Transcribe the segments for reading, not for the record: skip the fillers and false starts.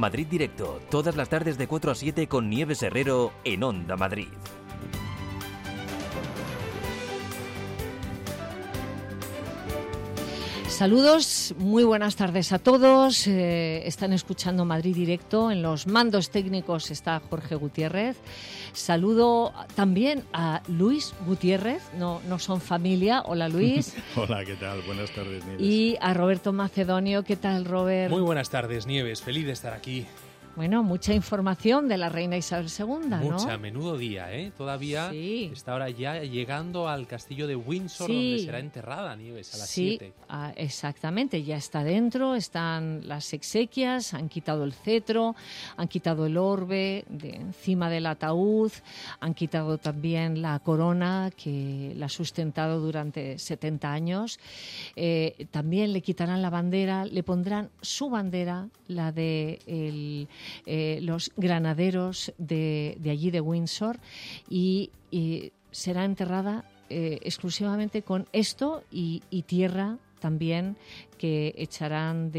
Madrid Directo, todas las tardes de 4 a 7 con Nieves Herrero en Onda Madrid. Saludos, muy buenas tardes a todos. Están escuchando Madrid Directo. En los mandos técnicos está Jorge Gutiérrez. Saludo también a Luis Gutiérrez, no son familia. Hola, Luis. Hola, ¿qué tal? Buenas tardes, Nieves. Y a Roberto Macedonio. ¿Qué tal, Robert? Muy buenas tardes, Nieves. Feliz de estar aquí. Bueno, mucha información de la reina Isabel II, ¿no? Mucha, menudo día, ¿eh? Todavía está ahora ya llegando al castillo de Windsor, donde será enterrada, Nieves, a las 7. Exactamente, ya está dentro, están las exequias, han quitado el cetro, han quitado el orbe de encima del ataúd, han quitado también la corona que la ha sustentado durante 70 años. También le quitarán la bandera, le pondrán su bandera, la de los granaderos de allí de Windsor, y será enterrada exclusivamente con esto y tierra también que echarán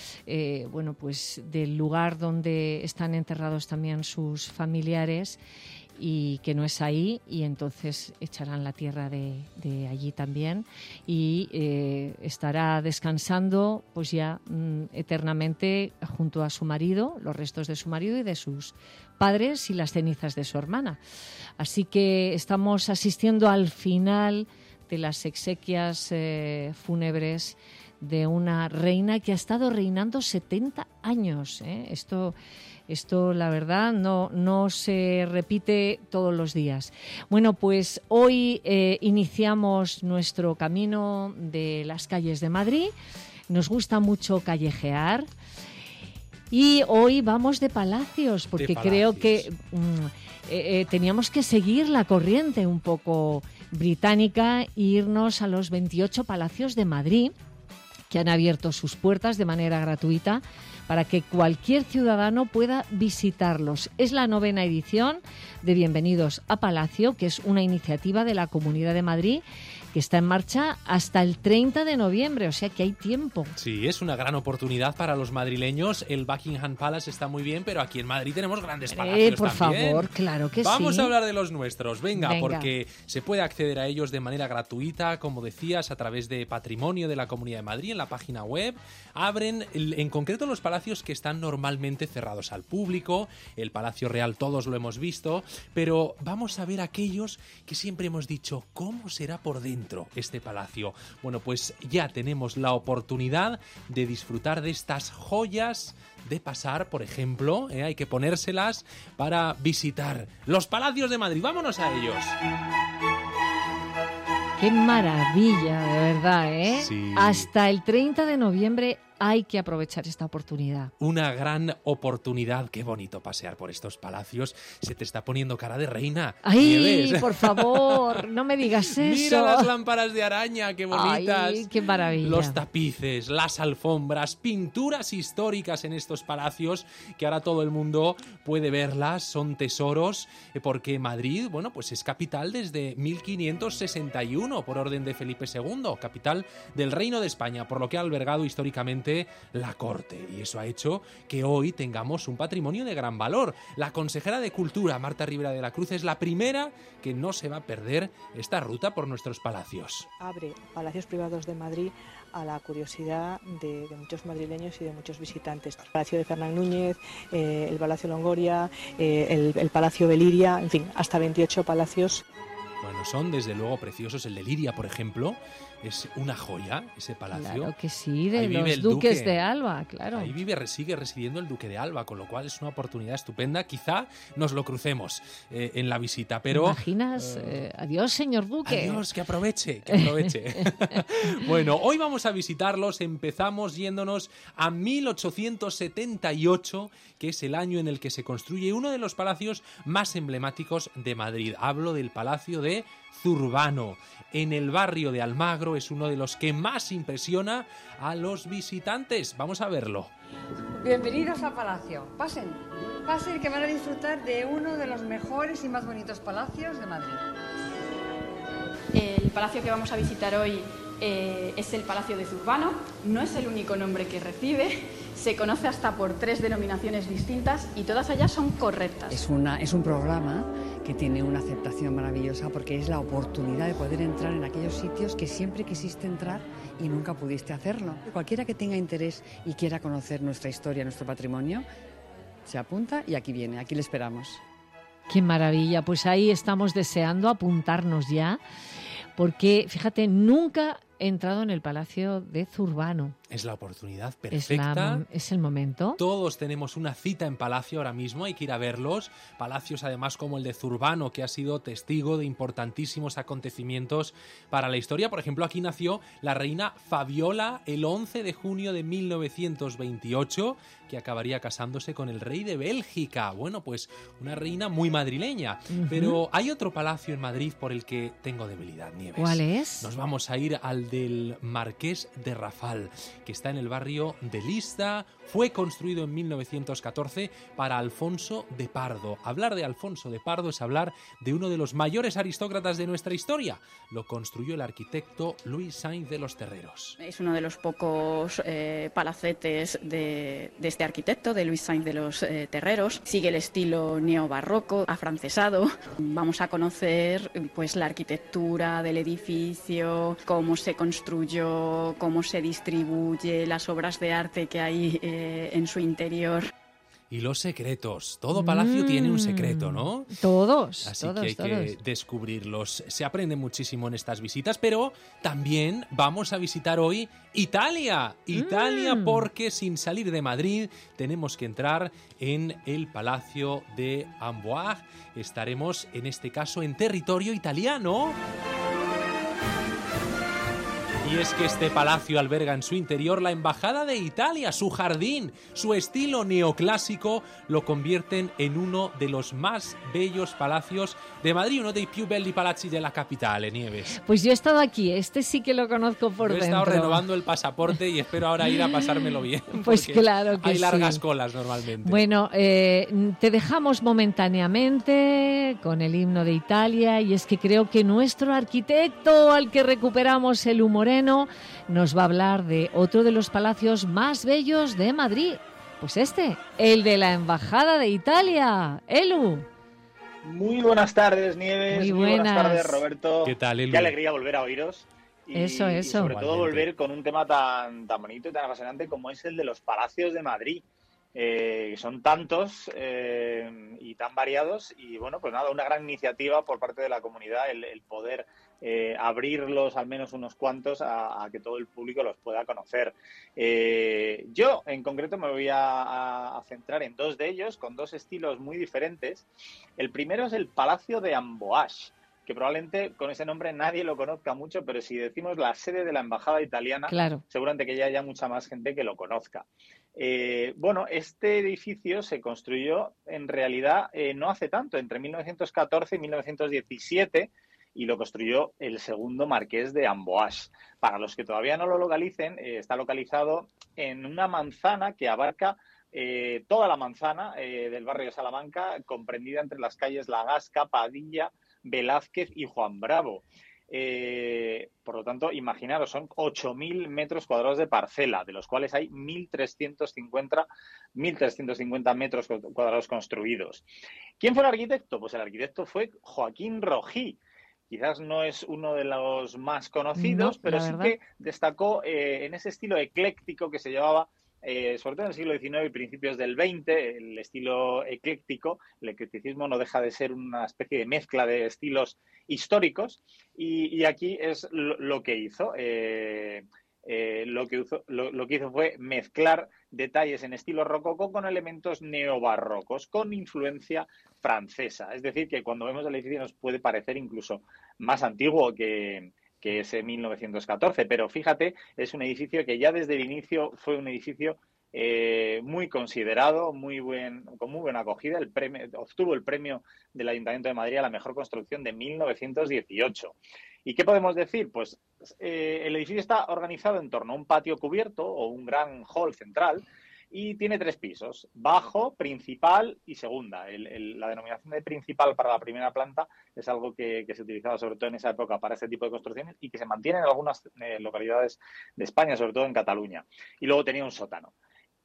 del lugar donde están enterrados también sus familiares, y que no es ahí, y entonces echarán la tierra de allí también, y estará descansando pues ya eternamente junto a su marido, los restos de su marido y de sus padres y las cenizas de su hermana. Así que estamos asistiendo al final de las exequias fúnebres de una reina que ha estado reinando 70 años. Esto, la verdad, no se repite todos los días. Bueno, pues hoy iniciamos nuestro camino de las calles de Madrid. Nos gusta mucho callejear. Y hoy vamos de palacios, porque creo que teníamos que seguir la corriente un poco británica e irnos a los 28 palacios de Madrid, que han abierto sus puertas de manera gratuita para que cualquier ciudadano pueda visitarlos. Es la 9ª edición de Bienvenidos a Palacio, que es una iniciativa de la Comunidad de Madrid que está en marcha hasta el 30 de noviembre, o sea que hay tiempo. Sí, es una gran oportunidad para los madrileños. El Buckingham Palace está muy bien, pero aquí en Madrid tenemos grandes palacios por también. Favor, claro que Vamos sí. a hablar de los nuestros, venga, porque se puede acceder a ellos de manera gratuita, como decías, a través de Patrimonio de la Comunidad de Madrid, en la página web. Abren, en concreto, los palacios que están normalmente cerrados al público. El Palacio Real todos lo hemos visto, pero vamos a ver aquellos que siempre hemos dicho, ¿cómo será por dentro este palacio? Bueno, pues ya tenemos la oportunidad de disfrutar de estas joyas, de pasar, por ejemplo, hay que ponérselas para visitar los palacios de Madrid. ¡Vámonos a ellos! ¡Qué maravilla, de verdad, eh! Sí. Hasta el 30 de noviembre hay que aprovechar esta oportunidad. Una gran oportunidad. Qué bonito pasear por estos palacios. Se te está poniendo cara de reina. ¡Ay, Nieves, por favor! No me digas eso. Mira las lámparas de araña, qué bonitas. ¡Ay, qué maravilla! Los tapices, las alfombras, pinturas históricas en estos palacios, que ahora todo el mundo puede verlas. Son tesoros, porque Madrid, bueno, pues es capital desde 1561, por orden de Felipe II, capital del Reino de España, por lo que ha albergado históricamente la corte, y eso ha hecho que hoy tengamos un patrimonio de gran valor. La consejera de Cultura, Marta Ribera de la Cruz, es la primera que no se va a perder esta ruta por nuestros palacios. Abre Palacios Privados de Madrid a la curiosidad de muchos madrileños y de muchos visitantes. El Palacio de Fernán Núñez, el Palacio Longoria, el Palacio Beliria, en fin, hasta 28 palacios. Bueno, son desde luego preciosos. El de Liria, por ejemplo, es una joya, ese palacio. Claro que sí, de Ahí vive los el duques duque de Alba, claro. Ahí sigue residiendo el duque de Alba, con lo cual es una oportunidad estupenda. Quizá nos lo crucemos en la visita, pero... ¿Te imaginas? Adiós, señor duque. Adiós, que aproveche, que aproveche. Bueno, hoy vamos a visitarlos. Empezamos yéndonos a 1878, que es el año en el que se construye uno de los palacios más emblemáticos de Madrid. Hablo del Palacio de Zurbano, en el barrio de Almagro. Es uno de los que más impresiona a los visitantes. Vamos a verlo. Bienvenidos a Palacio. Pasen, que van a disfrutar de uno de los mejores y más bonitos palacios de Madrid. El palacio que vamos a visitar hoy es el Palacio de Zurbano. No es el único nombre que recibe, se conoce hasta por 3 denominaciones distintas y todas ellas son correctas. Es un programa que tiene una aceptación maravillosa porque es la oportunidad de poder entrar en aquellos sitios que siempre quisiste entrar y nunca pudiste hacerlo. Cualquiera que tenga interés y quiera conocer nuestra historia, nuestro patrimonio, se apunta y aquí viene, aquí le esperamos. ¡Qué maravilla! Pues ahí estamos deseando apuntarnos ya, porque, fíjate, nunca he entrado en el Palacio de Zurbano. Es la oportunidad perfecta. Es el momento. Todos tenemos una cita en Palacio ahora mismo, hay que ir a verlos. Palacios además como el de Zurbano, que ha sido testigo de importantísimos acontecimientos para la historia. Por ejemplo, aquí nació la reina Fabiola el 11 de junio de 1928, que acabaría casándose con el rey de Bélgica. Bueno, pues una reina muy madrileña. Pero hay otro palacio en Madrid por el que tengo debilidad, Nieves. ¿Cuál es? Nos vamos a ir al del Marqués de Rafal, que está en el barrio de Lista. Fue construido en 1914 para Alfonso de Pardo. Hablar de Alfonso de Pardo es hablar de uno de los mayores aristócratas de nuestra historia. Lo construyó el arquitecto Luis Sainz de los Terreros. Es uno de los pocos palacetes de este arquitecto, de Luis Sainz de los Terreros. Sigue el estilo neobarroco, afrancesado. Vamos a conocer pues la arquitectura del edificio, cómo se construyó, cómo se distribuye, las obras de arte que hay en su interior. Y los secretos. Todo palacio tiene un secreto, ¿no? Todos. Así que hay que descubrirlos. Se aprende muchísimo en estas visitas, pero también vamos a visitar hoy Italia. Italia, porque sin salir de Madrid tenemos que entrar en el Palacio de Amboise. Estaremos, en este caso, en territorio italiano. Y es que este palacio alberga en su interior la Embajada de Italia. Su jardín, su estilo neoclásico lo convierten en uno de los más bellos palacios de Madrid, uno dei più belli palazzi della capitale, Nieves. Pues yo he estado aquí, este sí que lo conozco por dentro. He estado renovando el pasaporte y espero ahora ir a pasármelo bien. Pues claro que hay largas sí. colas normalmente. Bueno, te dejamos momentáneamente con el himno de Italia, y es que creo que nuestro arquitecto, al que recuperamos el humoreno, nos va a hablar de otro de los palacios más bellos de Madrid. Pues el de la Embajada de Italia. Elu. Muy buenas tardes, Nieves. Muy buenas tardes, Roberto. ¿Qué tal, Elu? Qué alegría volver a oíros. Eso. Y sobre todo volver con un tema tan bonito y tan apasionante como es el de los palacios de Madrid. Son tantos y tan variados, y bueno, pues nada, una gran iniciativa por parte de la comunidad el poder abrirlos, al menos unos cuantos, a que todo el público los pueda conocer. Yo en concreto me voy a centrar en dos de ellos, con dos estilos muy diferentes. El primero es el Palacio de Amboise, que probablemente con ese nombre nadie lo conozca mucho, pero si decimos la sede de la Embajada Italiana, claro, seguramente que ya haya mucha más gente que lo conozca. Bueno, este edificio se construyó en realidad no hace tanto, entre 1914 y 1917, y lo construyó el segundo marqués de Amboise. Para los que todavía no lo localicen, está localizado en una manzana que abarca toda la manzana del barrio de Salamanca, comprendida entre las calles La Gasca, Padilla, Velázquez y Juan Bravo. Por lo tanto, imaginaros, son 8.000 metros cuadrados de parcela, de los cuales hay 1.350 metros cuadrados construidos. ¿Quién fue el arquitecto? Pues el arquitecto fue Joaquín Rogí. Quizás no es uno de los más conocidos, pero sí que destacó en ese estilo ecléctico que se llevaba sobre todo en el siglo XIX y principios del XX, el estilo ecléctico. El eclecticismo no deja de ser una especie de mezcla de estilos históricos, y aquí es lo que hizo. Lo que hizo fue mezclar detalles en estilo rococó con elementos neobarrocos, con influencia francesa. Es decir, que cuando vemos el edificio nos puede parecer incluso más antiguo que ese 1914, pero fíjate, es un edificio que ya desde el inicio fue un edificio muy considerado, con muy buena acogida. Obtuvo el premio del Ayuntamiento de Madrid a la mejor construcción de 1918. ¿Y qué podemos decir? Pues el edificio está organizado en torno a un patio cubierto o un gran hall central, y tiene 3 pisos: bajo, principal y segunda. La denominación de principal para la primera planta es algo que se utilizaba sobre todo en esa época para este tipo de construcciones, y que se mantiene en algunas localidades de España, sobre todo en Cataluña. Y luego tenía un sótano.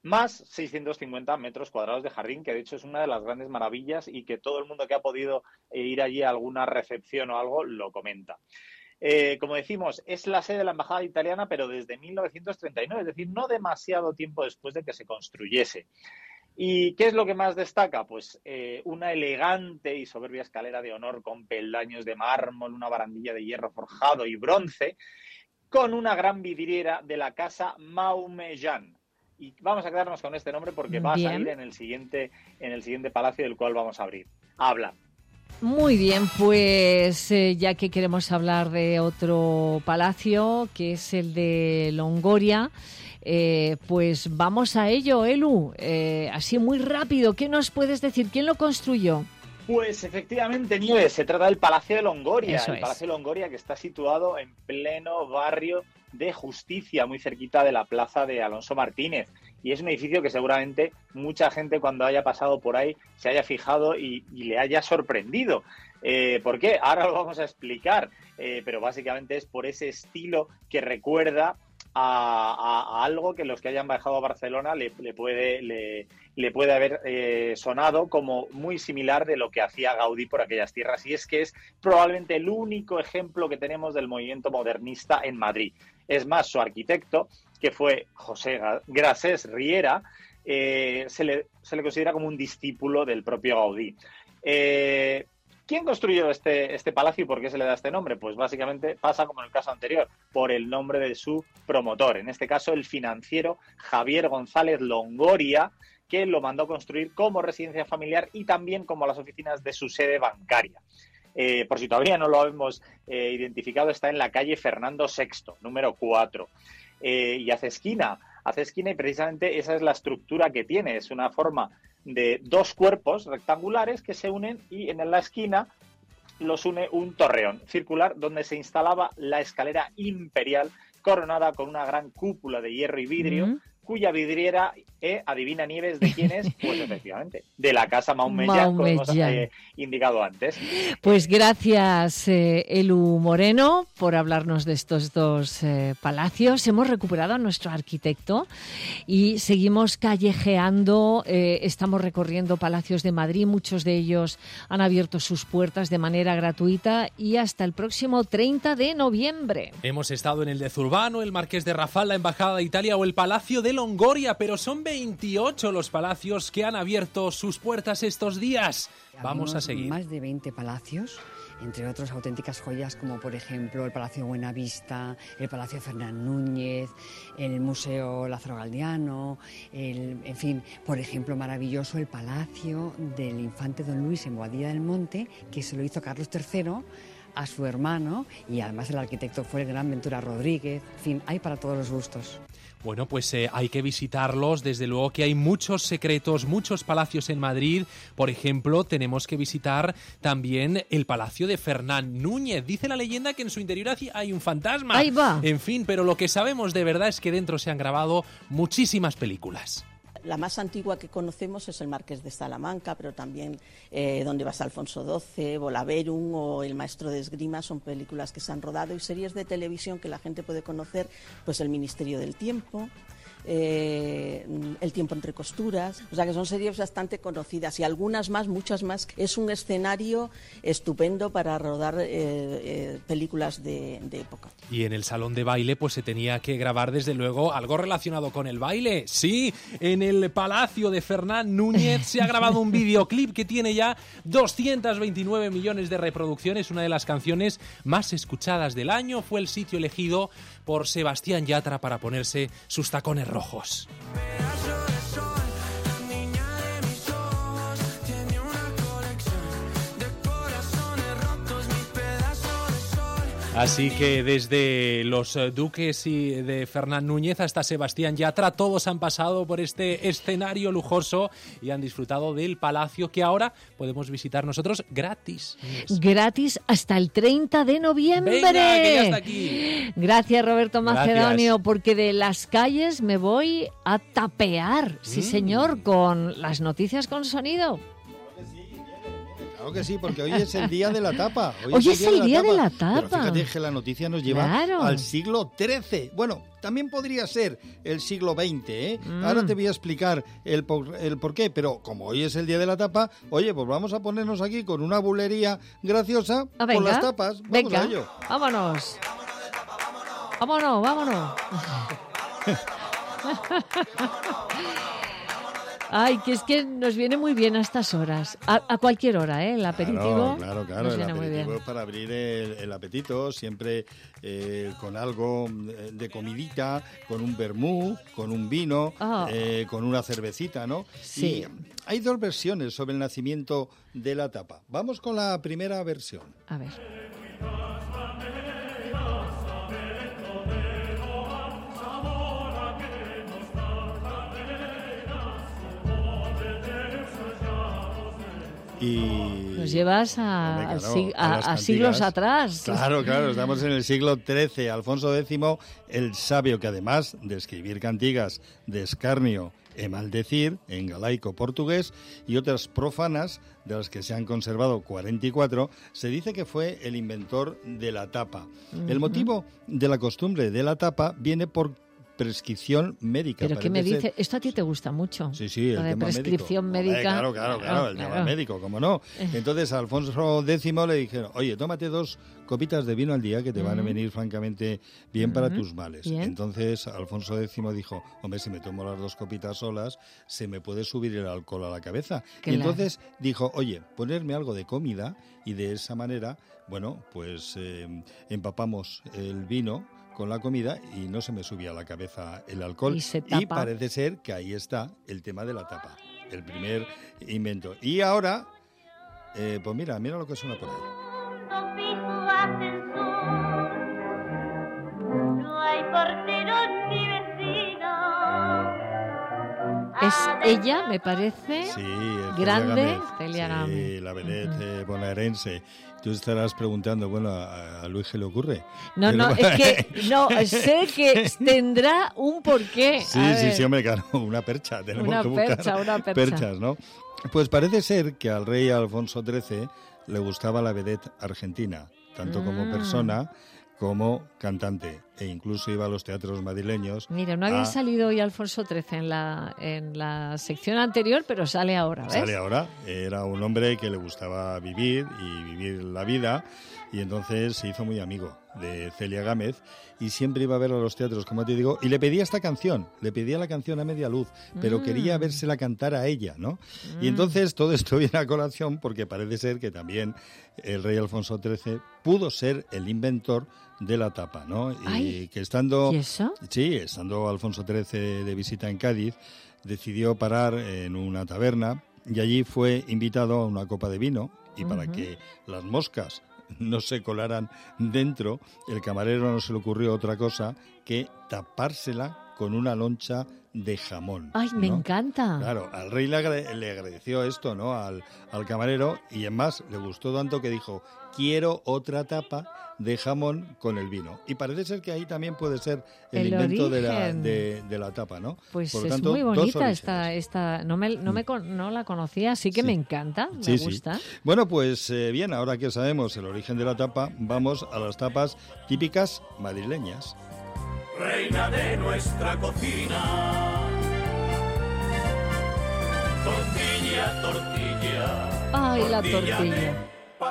más 650 metros cuadrados de jardín, que de hecho es una de las grandes maravillas y que todo el mundo que ha podido ir allí a alguna recepción o algo lo comenta. Como decimos, es la sede de la embajada italiana, pero desde 1939, es decir, no demasiado tiempo después de que se construyese. ¿Y qué es lo que más destaca? Pues una elegante y soberbia escalera de honor con peldaños de mármol, una barandilla de hierro forjado y bronce, con una gran vidriera de la casa Maumejean. Y vamos a quedarnos con este nombre porque va a salir en el siguiente palacio del cual vamos a hablar. Muy bien, pues ya que queremos hablar de otro palacio, que es el de Longoria, pues vamos a ello, Elu. Así muy rápido, ¿qué nos puedes decir? ¿Quién lo construyó? Pues efectivamente, Nieves, se trata del Palacio de Longoria. Eso el Palacio de Longoria, que está situado en pleno barrio de Justicia, muy cerquita de la plaza de Alonso Martínez. Y es un edificio que seguramente mucha gente cuando haya pasado por ahí se haya fijado y le haya sorprendido. ¿Por qué? Ahora lo vamos a explicar, pero básicamente es por ese estilo que recuerda a algo que los que hayan viajado a Barcelona le puede haber sonado como muy similar de lo que hacía Gaudí por aquellas tierras, y es que es probablemente el único ejemplo que tenemos del movimiento modernista en Madrid. Es más, su arquitecto, que fue José Grases Riera, se le considera como un discípulo del propio Gaudí. ¿Quién construyó este palacio y por qué se le da este nombre? Pues básicamente pasa como en el caso anterior, por el nombre de su promotor, en este caso el financiero Javier González Longoria, que lo mandó construir como residencia familiar y también como las oficinas de su sede bancaria. Por si todavía no lo hemos identificado, está en la calle Fernando VI, número 4. Y hace esquina y precisamente esa es la estructura que tiene, es una forma de dos cuerpos rectangulares que se unen y en la esquina los une un torreón circular donde se instalaba la escalera imperial coronada con una gran cúpula de hierro y vidrio, cuya vidriera, adivina, Nieves, ¿de quién es? Pues efectivamente, de la casa Maumejean, como hemos indicado antes. Pues gracias, Elu Moreno, por hablarnos de estos dos palacios. Hemos recuperado a nuestro arquitecto y seguimos callejeando. Estamos recorriendo palacios de Madrid. Muchos de ellos han abierto sus puertas de manera gratuita y hasta el próximo 30 de noviembre. Hemos estado en el de Zurbano, el Marqués de Rafal, la Embajada de Italia o el Palacio de Longoria, pero son 28 los palacios que han abierto sus puertas estos días. Vamos a seguir. Más de 20 palacios, entre otros auténticas joyas como por ejemplo el Palacio Buenavista, el Palacio Fernán Núñez, el Museo Lázaro Galdiano, en fin, por ejemplo, maravilloso el Palacio del Infante Don Luis en Boadilla del Monte, que se lo hizo Carlos III a su hermano, y además el arquitecto fue el gran Ventura Rodríguez. En fin, hay para todos los gustos. Bueno, pues hay que visitarlos, desde luego que hay muchos secretos, muchos palacios en Madrid. Por ejemplo, tenemos que visitar también el Palacio de Fernán Núñez. Dice la leyenda que en su interior hay un fantasma. Ahí va. En fin, pero lo que sabemos de verdad es que dentro se han grabado muchísimas películas. La más antigua que conocemos es el Marqués de Salamanca, pero también Donde vas Alfonso XII, Volaverum o El Maestro de Esgrima son películas que se han rodado, y series de televisión que la gente puede conocer, pues El Ministerio del Tiempo, El Tiempo entre costuras, o sea que son series bastante conocidas, y algunas más, muchas más. Es un escenario estupendo para rodar películas de época. Y en el salón de baile pues se tenía que grabar desde luego algo relacionado con el baile. Sí, en el Palacio de Fernán Núñez se ha grabado un videoclip que tiene ya 229 millones de reproducciones. Una de las canciones más escuchadas del año. Fue el sitio elegido por Sebastián Yatra para ponerse sus tacones rojos. Así que desde los duques y de Fernán Núñez hasta Sebastián Yatra, todos han pasado por este escenario lujoso y han disfrutado del palacio que ahora podemos visitar nosotros gratis. Gratis hasta el 30 de noviembre. ¡Venga, que ya está aquí! Gracias, Roberto Macedonio, Gracias. porque de las calles me voy a tapear, sí señor, con las noticias con sonido. Claro que sí, porque hoy es el día de la tapa. Hoy es el día de la tapa. Pero fíjate que la noticia nos lleva claro. al siglo XIII. Bueno, también podría ser el siglo XX, ¿eh? Ahora te voy a explicar el por qué, pero como hoy es el día de la tapa, oye, pues vamos a ponernos aquí con una bulería graciosa por las tapas. Vamos a ello. Vámonos. Vámonos. Ay, que es que nos viene muy bien a estas horas. A cualquier hora, ¿eh? El aperitivo. Claro. Nos viene el muy aperitivo bien. es para abrir el apetito, siempre con algo de comidita, con un vermú, con un vino, con una cervecita, ¿no? Sí. Y hay dos versiones sobre el nacimiento de la tapa. Vamos con la primera versión. A ver. Y nos llevas a siglos atrás. Claro, estamos en el siglo XIII. Alfonso X, el sabio, que además de escribir cantigas de escarnio e maldecir en galaico portugués y otras profanas, de las que se han conservado 44, se dice que fue el inventor de la tapa. El motivo de la costumbre de la tapa viene por prescripción médica. ¿Pero qué me dice? Esto a ti te gusta mucho. Sí, el tema prescripción médica. Claro, el tema médico, ¿cómo no? Entonces a Alfonso X le dijeron, oye, tómate 2 copitas de vino al día que te van a venir francamente bien para tus males. Bien. Entonces Alfonso X dijo, hombre, si me tomo las 2 copitas solas, se me puede subir el alcohol a la cabeza. Claro. Y entonces dijo, oye, ponerme algo de comida y de esa manera, bueno, pues empapamos el vino con la comida y no se me subía a la cabeza el alcohol. Y parece ser que ahí está el tema de la tapa, el primer invento. Y ahora, pues mira lo que suena por ahí. No hay porteros ni vecinos. Es ella, me parece, grande, Celia Gámez. Sí, la vedette bonaerense. Tú estarás preguntando, bueno, ¿a Luis qué le ocurre? No, es que no sé que tendrá un porqué. Sí, hombre, claro, una percha. Tenemos que buscar perchas, ¿no? Pues parece ser que al rey Alfonso XIII le gustaba la vedette argentina, tanto como persona como cantante, e incluso iba a los teatros madrileños. Mira, no había salido hoy Alfonso XIII en la sección anterior, pero sale ahora, ¿ves? Sale ahora. Era un hombre que le gustaba vivir la vida, y entonces se hizo muy amigo de Celia Gámez y siempre iba a verla a los teatros, como te digo, y le pedía esta canción, le pedía la canción a media luz, pero quería vérsela cantar a ella, ¿no? Y entonces todo esto viene a colación porque parece ser que también el rey Alfonso XIII pudo ser el inventor de la tapa, ¿no? Y que estando... ¿Y eso? Sí, estando Alfonso XIII de visita en Cádiz, decidió parar en una taberna y allí fue invitado a una copa de vino, y para que las moscas no se colaran dentro, el camarero no se le ocurrió otra cosa que tapársela con una loncha de jamón. ¡Ay, ¿no? me encanta! Claro, al rey le agradeció esto, ¿no? Al camarero, y además le gustó tanto que dijo, quiero otra tapa de jamón con el vino. Y parece ser que ahí también puede ser el invento de la tapa, ¿no? Pues por lo es tanto, muy bonita esta no la conocía, así que me encanta, me gusta. Sí. Bueno, pues bien, ahora que sabemos el origen de la tapa, vamos a las tapas típicas madrileñas. Reina de nuestra cocina, tortilla. Ay, la tortilla.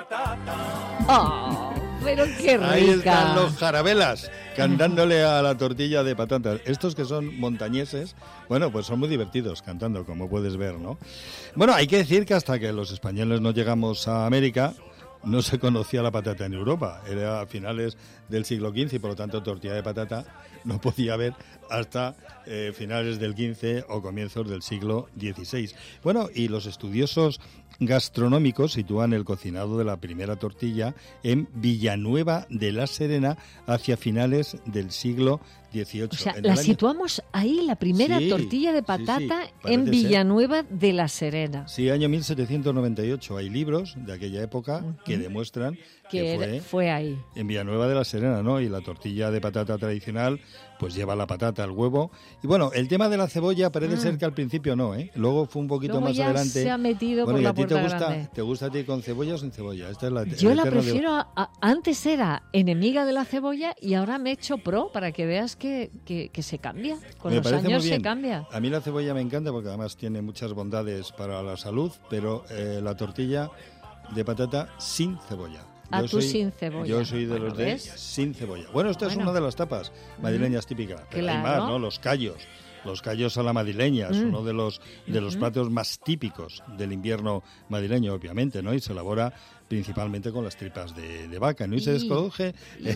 ¡Oh, pero qué rica! Ahí están los jarabelas cantándole a la tortilla de patatas. Estos que son montañeses, bueno, pues son muy divertidos cantando, como puedes ver, ¿no? Bueno, hay que decir que hasta que los españoles no llegamos a América, no se conocía la patata en Europa. Era a finales del siglo XV y por lo tanto tortilla de patata no podía haber hasta finales del XV o comienzos del siglo XVI. Bueno, y los estudiosos gastronómicos sitúan el cocinado de la primera tortilla en Villanueva de la Serena hacia finales del siglo XVIII. O sea, la situamos ahí, la primera tortilla de patata en Villanueva de la Serena. Sí, año 1798. Hay libros de aquella época que demuestran que fue ahí. En Villanueva de la Serena, ¿no? Y la tortilla de patata tradicional pues lleva la patata, el huevo. Y bueno, el tema de la cebolla parece ser que al principio no, ¿eh? Luego fue un poquito luego más ya adelante. Se ha metido por la puerta grande. ¿Te gusta a ti con cebolla o sin cebolla? Esta es la, yo la prefiero, antes era enemiga de la cebolla y ahora me he hecho pro para que veas que se cambia. Con los años se cambia. A mí la cebolla me encanta porque además tiene muchas bondades para la salud, pero la tortilla de patata sin cebolla. Tú sin cebolla. Yo soy de los de sin cebolla. Bueno, esta es una de las tapas madrileñas típicas. Pero hay más, ¿no? Los callos. Los callos a la madrileña es uno de los platos más típicos del invierno madrileño, obviamente, ¿no? Y se elabora principalmente con las tripas de vaca, ¿no? Y se desconoce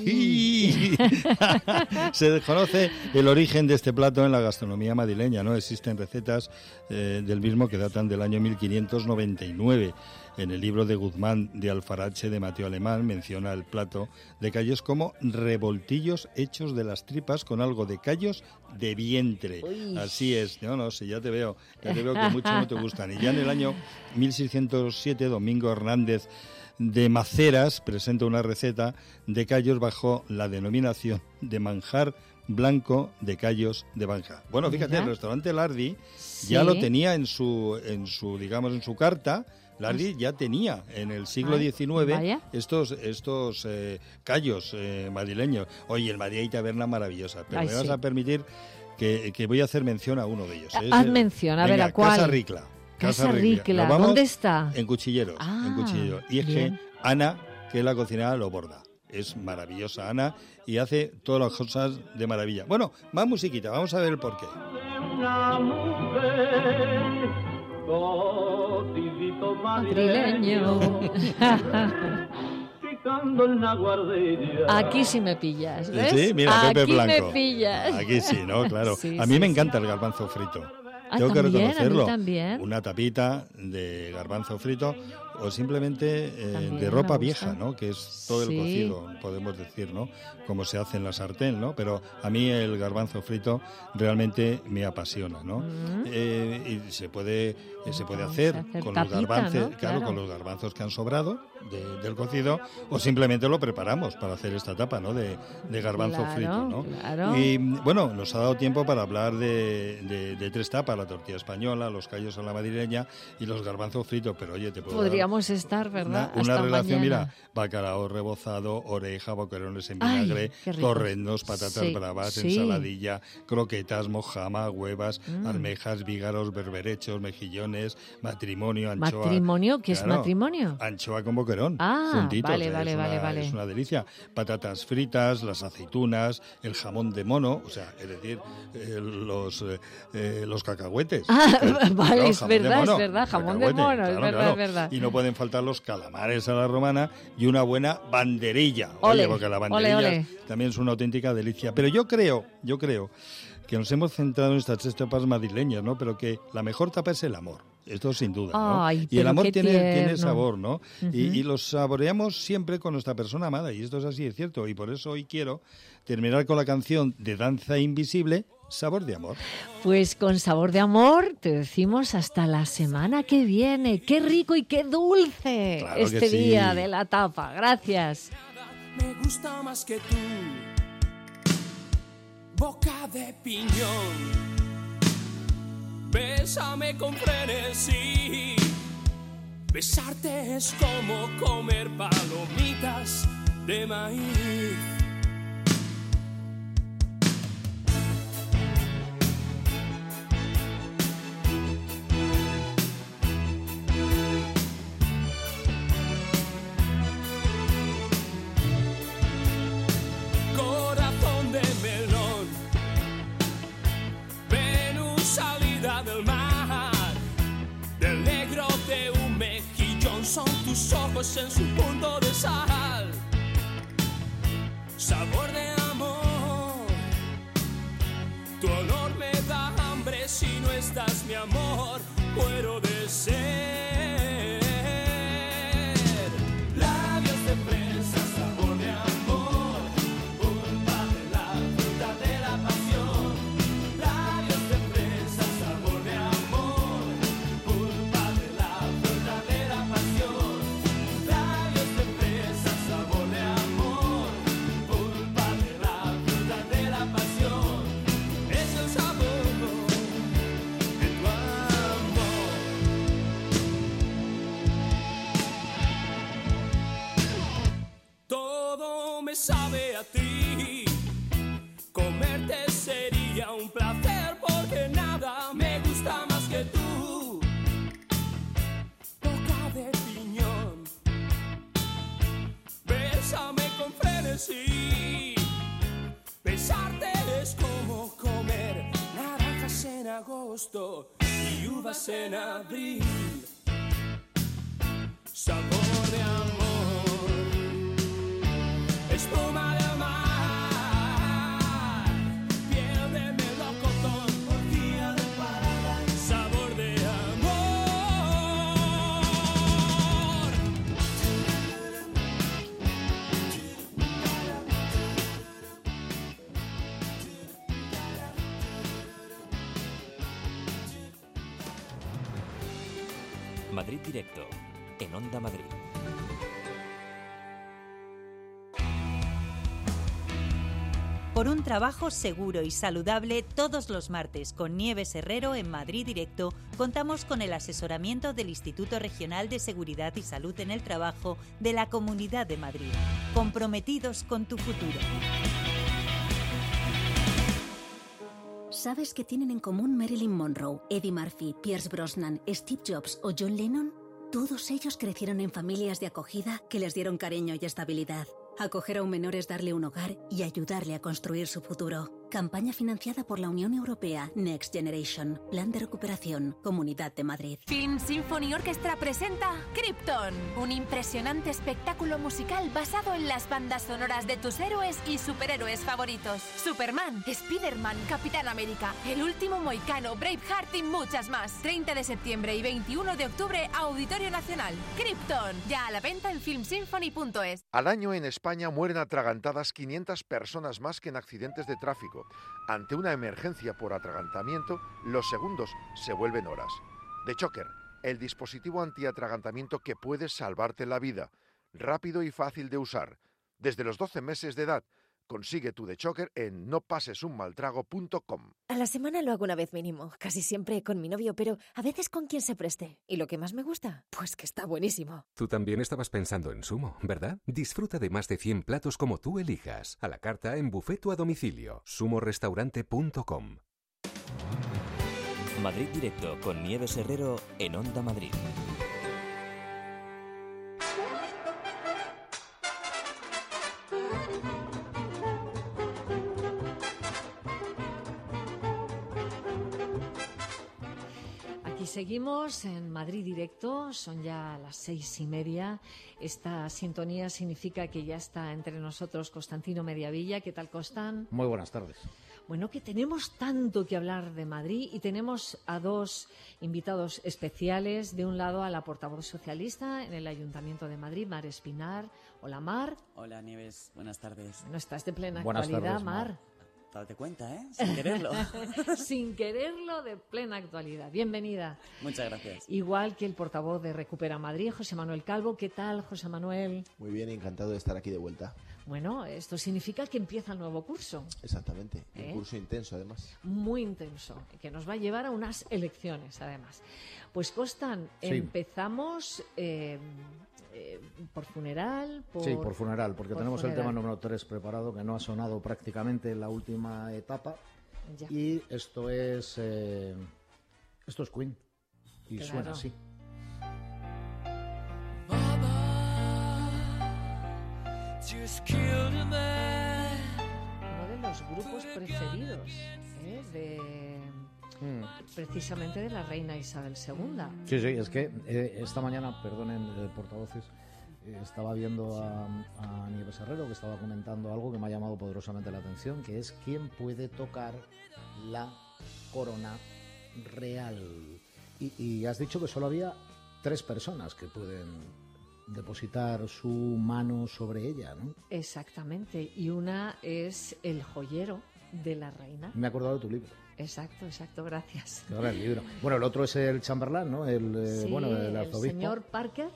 se desconoce el origen de este plato en la gastronomía madrileña, ¿no? Existen recetas del mismo que datan del año 1599. En el libro de Guzmán de Alfarache de Mateo Alemán menciona el plato de callos como revoltillos hechos de las tripas con algo de callos de vientre. Uy. Así es. No, sí, ya te veo que mucho no te gustan. Y ya en el año 1607, Domingo Hernández de Maceras presenta una receta de callos bajo la denominación de manjar blanco de callos de Banja. Bueno, fíjate, el restaurante Lardi ya lo tenía en su carta. Lardi ya tenía en el siglo XIX estos callos madrileños. Oye, el Madrid hay taberna maravillosa, pero me vas a permitir que voy a hacer mención a uno de ellos. Haz mención, a ver, ¿a cuál? Casa Ricla. Casa Ricla, ¿dónde está? En Cuchilleros, Y es que Ana, que es la cocinera, lo borda. Es maravillosa Ana y hace todas las cosas de maravilla. Bueno, más musiquita, vamos a ver el porqué. Madrileño. Aquí sí me pillas, ¿ves? Sí, mira, Pepe Blanco. Aquí me pillas. Aquí sí, ¿no? Claro. A mí me encanta el garbanzo frito. Tengo que reconocerlo. A mí también. Una tapita de garbanzo frito o simplemente de ropa vieja, ¿no? Que es todo el cocido, podemos decir, ¿no? Como se hace en la sartén, ¿no? Pero a mí el garbanzo frito realmente me apasiona, ¿no? Y se puede hacer con los garbanzos, ¿no? Claro, con los garbanzos que han sobrado del cocido, o simplemente lo preparamos para hacer esta tapa, ¿no? De garbanzo frito, ¿no? Claro. Y bueno, nos ha dado tiempo para hablar de tres tapas: la tortilla española, los callos a la madrileña y los garbanzos fritos. Pero oye, te puedo podríamos estar, ¿verdad? Una relación, mañana. Mira, bacalao rebozado, oreja, boquerones en vinagre, correndos, patatas bravas, ensaladilla, croquetas, mojama, huevas, almejas, vígaros, berberechos, mejillones, matrimonio, anchoa. ¿Matrimonio? ¿Qué es matrimonio? Anchoa con boquerón, juntitos. Vale. Es una delicia. Patatas fritas, las aceitunas, el jamón de mono, o sea, es decir, los cacahuetes. Vale, es verdad, jamón de mono, es verdad. Y no pueden faltar los calamares a la romana y una buena banderilla. Oye, porque la banderilla también es una auténtica delicia. Pero yo creo que nos hemos centrado en estas tres tapas madrileñas, ¿no? Pero que la mejor tapa es el amor. Esto sin duda, ¿no? Ay, y el amor tiene sabor, ¿no? Y lo saboreamos siempre con nuestra persona amada, y esto es así, es cierto. Y por eso hoy quiero terminar con la canción de Danza Invisible, Sabor de Amor. Pues con Sabor de Amor te decimos hasta la semana que viene. ¡Qué rico y qué dulce! Claro este día de la tapa! Gracias. Me gusta más que tú, boca de piñón. Bésame con frenesí. Besarte es como comer palomitas de maíz. Corazón de melón, Venus salida del mar, del negro de un mejillón son tus ojos en su punto de sal. Sabor de amor, tu olor me da hambre si no estás, mi amor, muero de sed. Labios de fresa, sabor de amor, pulpa de la fruta de la paz. me sabe a ti. Comerte sería un placer porque nada me gusta más que tú. Boca de piñón, bésame con frenesí. Besarte es como comer naranjas en agosto y uvas en abril. Sabor de amor, espuma de mar, piel de melocotón, orgía de parada, sabor de amor. Madrid Directo, en Onda Madrid. Por un trabajo seguro y saludable, todos los martes con Nieves Herrero en Madrid Directo contamos con el asesoramiento del Instituto Regional de Seguridad y Salud en el Trabajo de la Comunidad de Madrid. Comprometidos con tu futuro. ¿Sabes qué tienen en común Marilyn Monroe, Eddie Murphy, Pierce Brosnan, Steve Jobs o John Lennon? Todos ellos crecieron en familias de acogida que les dieron cariño y estabilidad. Acoger a un menor es darle un hogar y ayudarle a construir su futuro. Campaña financiada por la Unión Europea Next Generation. Plan de recuperación. Comunidad de Madrid. Film Symphony Orchestra presenta Krypton, un impresionante espectáculo musical basado en las bandas sonoras de tus héroes y superhéroes favoritos. Superman, Spider-Man, Capitán América, El Último Mohicano, Braveheart y muchas más. 30 de septiembre y 21 de octubre, Auditorio Nacional. Krypton, ya a la venta en filmsymphony.es. Al año en España mueren atragantadas 500 personas más que en accidentes de tráfico. Ante una emergencia por atragantamiento, los segundos se vuelven horas. The Choker, el dispositivo antiatragantamiento que puede salvarte la vida. Rápido y fácil de usar. Desde los 12 meses de edad, consigue tu The Choker en nopasesunmaltrago.com. A la semana lo hago una vez mínimo, casi siempre con mi novio, pero a veces con quien se preste. ¿Y lo que más me gusta? Pues que está buenísimo. Tú también estabas pensando en Sumo, ¿verdad? Disfruta de más de 100 platos como tú elijas. A la carta, en buffet o a domicilio. sumorestaurante.com. Madrid Directo con Nieves Herrero en Onda Madrid. Seguimos en Madrid Directo, son ya las 6:30. Esta sintonía significa que ya está entre nosotros Constantino Mediavilla. ¿Qué tal, Constan? Muy buenas tardes. Bueno, que tenemos tanto que hablar de Madrid y tenemos a dos invitados especiales. De un lado, a la portavoz socialista en el Ayuntamiento de Madrid, Mar Espinar. Hola, Mar. Hola, Nieves. Buenas tardes. No estás de plena Buenas actualidad, tardes, Mar. Date cuenta, ¿eh? Sin quererlo. Sin quererlo, de plena actualidad. Bienvenida. Muchas gracias. Igual que el portavoz de Recupera Madrid, José Manuel Calvo. ¿Qué tal, José Manuel? Muy bien, encantado de estar aquí de vuelta. Bueno, esto significa que empieza el nuevo curso. Exactamente, un curso intenso además. Muy intenso, que nos va a llevar a unas elecciones además. Pues Constan, sí. Empezamos por funeral. Sí, por funeral, porque tenemos funeral. El tema número 3 preparado, que no ha sonado prácticamente en la última etapa. Ya. Y esto es Queen, y claro. Suena así. Uno de los grupos preferidos precisamente de la reina Isabel II. Sí, es que esta mañana, perdonen portavoces, estaba viendo a Nieves Herrero, que estaba comentando algo que me ha llamado poderosamente la atención, que es quién puede tocar la corona real. Y has dicho que solo había 3 personas que pueden depositar su mano sobre ella, ¿no? Exactamente, y una es el joyero de la reina. Me he acordado de tu libro. Exacto, gracias. Ahora el libro. Bueno, el otro es el Chamberlain, ¿no? El arzobispo. El señor Parker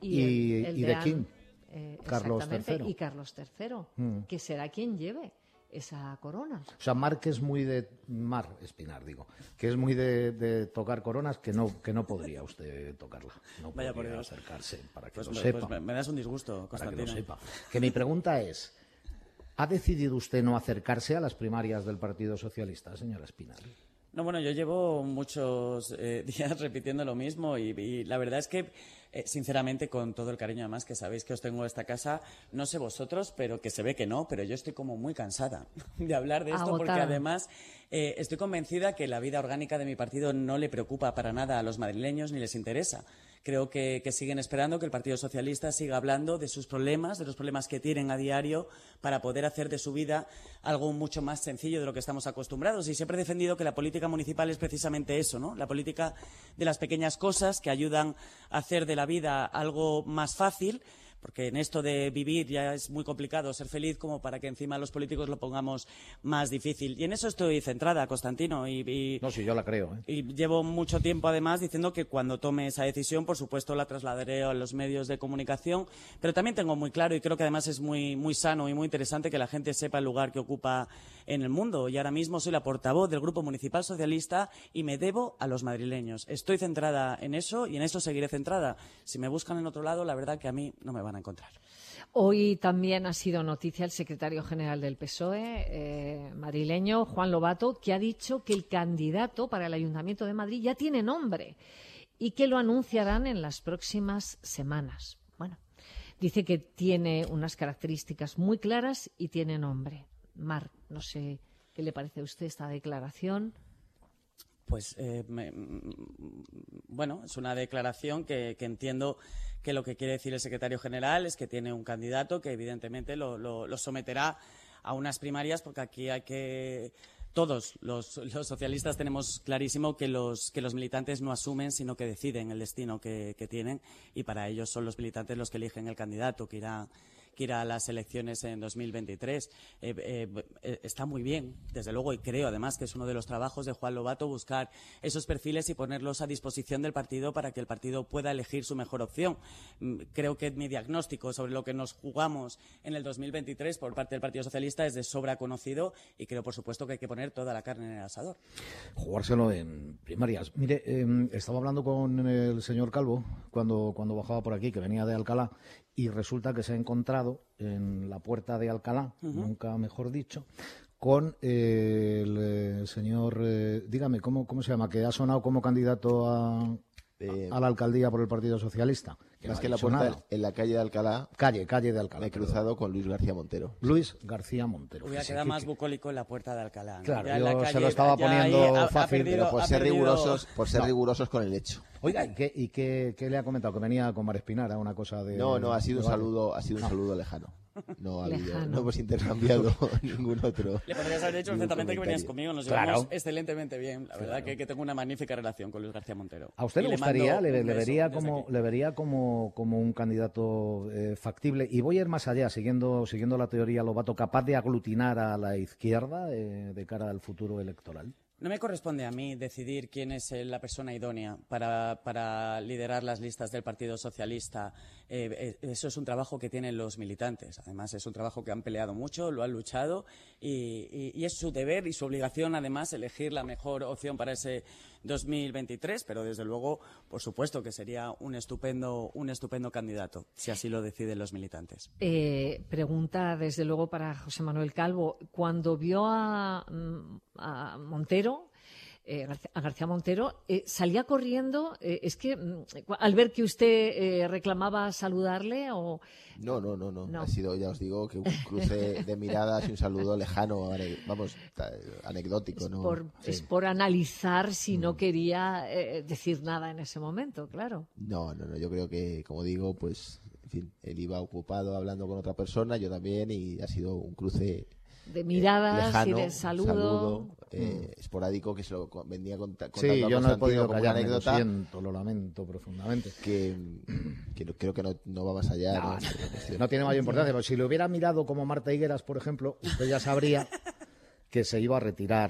y de King. Carlos III. Y Carlos III, que será quien lleve esa corona. O sea, Mar es muy de... Mar Espinar, digo. Que es muy de tocar coronas, que no podría usted tocarla. No Vaya podría por Dios. acercarse, para que Pues, lo sepa. pues me das un disgusto, Para que Constantino. lo sepa. Que mi pregunta es, ¿ha decidido usted no acercarse a las primarias del Partido Socialista, señora Espinar? No, bueno, yo llevo muchos días repitiendo lo mismo y la verdad es que, sinceramente, con todo el cariño además que sabéis que os tengo en esta casa, no sé vosotros, pero que se ve que no, pero yo estoy como muy cansada de hablar de esto porque Agotada. además estoy convencida que la vida orgánica de mi partido no le preocupa para nada a los madrileños ni les interesa. Creo que siguen esperando que el Partido Socialista siga hablando de sus problemas, de los problemas que tienen a diario, para poder hacer de su vida algo mucho más sencillo de lo que estamos acostumbrados. Y siempre he defendido que la política municipal es precisamente eso, ¿no? La política de las pequeñas cosas que ayudan a hacer de la vida algo más fácil, porque en esto de vivir ya es muy complicado ser feliz como para que encima los políticos lo pongamos más difícil. Y en eso estoy centrada, Constantino. No, sí, yo la creo. Y llevo mucho tiempo, además, diciendo que cuando tome esa decisión, por supuesto, la trasladaré a los medios de comunicación. Pero también tengo muy claro, y creo que además es muy sano y muy interesante que la gente sepa el lugar que ocupa en el mundo. Y ahora mismo soy la portavoz del Grupo Municipal Socialista y me debo a los madrileños. Estoy centrada en eso y en eso seguiré centrada. Si me buscan en otro lado, la verdad que a mí no me van a encontrar. Hoy también ha sido noticia el secretario general del PSOE, madrileño, Juan Lobato, que ha dicho que el candidato para el Ayuntamiento de Madrid ya tiene nombre y que lo anunciarán en las próximas semanas. Bueno, dice que tiene unas características muy claras y tiene nombre. Mar, no sé qué le parece a usted esta declaración. Pues, bueno, es una declaración que entiendo que lo que quiere decir el secretario general es que tiene un candidato que evidentemente lo someterá a unas primarias, porque aquí hay que... Todos los socialistas tenemos clarísimo que los militantes no asumen, sino que deciden el destino que tienen, y para ellos son los militantes los que eligen el candidato que irá a las elecciones en 2023. Está muy bien, desde luego, y creo además que es uno de los trabajos de Juan Lobato buscar esos perfiles y ponerlos a disposición del partido para que el partido pueda elegir su mejor opción. Creo que mi diagnóstico sobre lo que nos jugamos en el 2023 por parte del Partido Socialista es de sobra conocido y creo, por supuesto, que hay que poner toda la carne en el asador. Jugárselo en primarias. Mire, estaba hablando con el señor Calvo cuando bajaba por aquí, que venía de Alcalá, y resulta que se ha encontrado en la puerta de Alcalá, nunca mejor dicho, con el señor, dígame, ¿cómo se llama? Que ha sonado como candidato a la alcaldía por el Partido Socialista. Más que en la puerta, en la calle de Alcalá. Calle de Alcalá. Me he cruzado con Luis García Montero. Luis García Montero. Hubiera quedado más bucólico en la puerta de Alcalá, ¿no? Claro, ya yo en la se lo estaba poniendo fácil, pero por ser rigurosos con el hecho. Oiga, ¿y qué le ha comentado? Que venía con Mar Espinar a una cosa de... No, ha sido un saludo lejano. No hemos intercambiado ningún otro. Le podrías haber dicho perfectamente que venías conmigo, nos llevamos excelentemente bien. La verdad que tengo una magnífica relación con Luis García Montero. ¿A usted le gustaría, le vería como un candidato factible? Y voy a ir más allá, siguiendo la teoría Lobato, capaz de aglutinar a la izquierda de cara al futuro electoral. No me corresponde a mí decidir quién es la persona idónea para liderar las listas del Partido Socialista. Eso es un trabajo que tienen los militantes. Además, es un trabajo que han peleado mucho, lo han luchado y es su deber y su obligación, además, elegir la mejor opción para ese 2023. Pero, desde luego, por supuesto que sería un estupendo candidato, si así lo deciden los militantes. Pregunta, desde luego, para José Manuel Calvo. Cuando vio a Montero, a García Montero, salía corriendo, es que al ver que usted reclamaba saludarle o... No. Ha sido, ya os digo, que un cruce de miradas y un saludo lejano, anecdótico. Es por analizar si no quería decir nada en ese momento, claro. No, yo creo que, como digo, pues, en fin, él iba ocupado hablando con otra persona, yo también, y ha sido un cruce... de miradas lejano, y de saludo. Esporádico, que se lo venía contando. Sí, yo no he podido como callarme, una anécdota, lo lamento profundamente. Que creo que no va más allá. No tiene mayor importancia, pero si le hubiera mirado como Marta Higueras, por ejemplo, usted ya sabría que se iba a retirar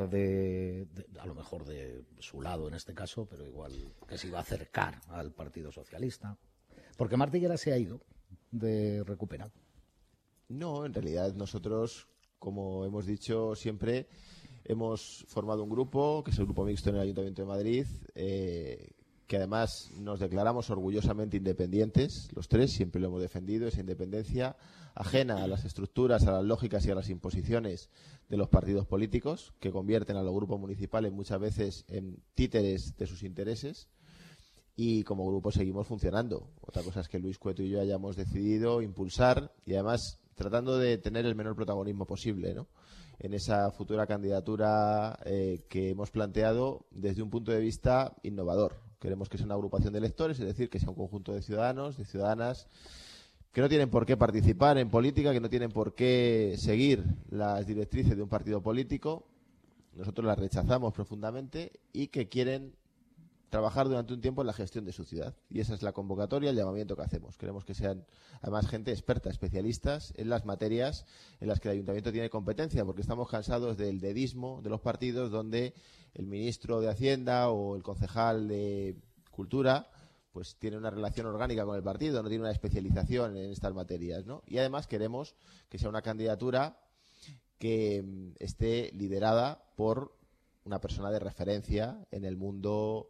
a lo mejor de su lado en este caso, pero igual que se iba a acercar al Partido Socialista. Porque Marta Higueras se ha ido de recuperar. No, en realidad nosotros como hemos dicho siempre, hemos formado un grupo, que es el Grupo Mixto en el Ayuntamiento de Madrid, que además nos declaramos orgullosamente independientes, los tres, siempre lo hemos defendido, esa independencia ajena a las estructuras, a las lógicas y a las imposiciones de los partidos políticos, que convierten a los grupos municipales muchas veces en títeres de sus intereses, y como grupo seguimos funcionando. Otra cosa es que Luis Cueto y yo hayamos decidido impulsar, y además tratando de tener el menor protagonismo posible, ¿no?, en esa futura candidatura que hemos planteado desde un punto de vista innovador. Queremos que sea una agrupación de electores, es decir, que sea un conjunto de ciudadanos, de ciudadanas, que no tienen por qué participar en política, que no tienen por qué seguir las directrices de un partido político. Nosotros las rechazamos profundamente y que quieren trabajar durante un tiempo en la gestión de su ciudad. Y esa es la convocatoria, el llamamiento que hacemos. Queremos que sean, además, gente experta, especialistas en las materias en las que el Ayuntamiento tiene competencia, porque estamos cansados del dedismo de los partidos, donde el ministro de Hacienda o el concejal de Cultura pues tiene una relación orgánica con el partido, no tiene una especialización en estas materias, ¿no? Y además queremos que sea una candidatura que esté liderada por una persona de referencia en el mundo